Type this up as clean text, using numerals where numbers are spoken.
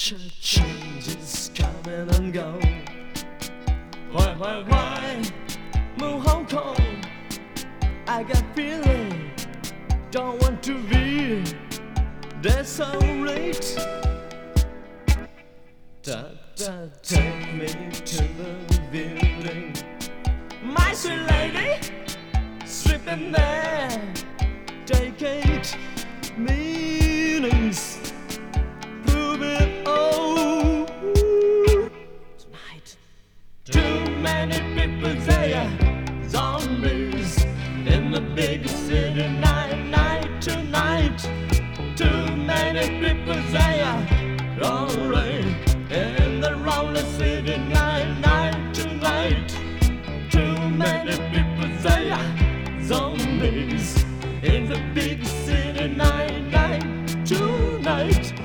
Changes coming and go. Why? Move Hong Kong. I got feeling, don't want to be desolate. Take me to the building. My sweet lady, sleeping there. Take it meanings. Prove it all. Tonight, too many people there. Zombies in the big city. Night tonight. Too many people there. Lonely in the lonely city. Night tonight. Too many people there. Zombies in the big city. Night tonight.